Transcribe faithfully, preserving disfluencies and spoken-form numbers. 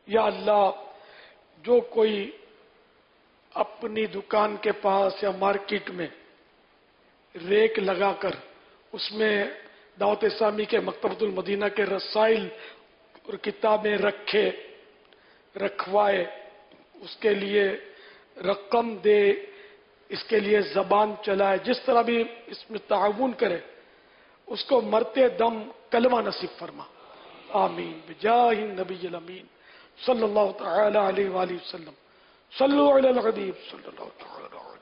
या अल्लाह, जो कोई अपनी दुकान के पास या मार्केट में रेक लगाकर उसमें दावत इस्लामी के मकतबतुल मदीना के रसाइल और किताबें रखे, रखवाए, उसके लिए रकम दे, इसके लिए जबान चलाए, जिस तरह भी इसमें ताउन करे, उसको मरते दम कलमा नसीब फरमा। आमीन बिजाहि नबील अमीन सल्लल्लाहु तआला अलैहि वसल्लम। सल्लु अलल हबीब सल्लल्लाहु तआला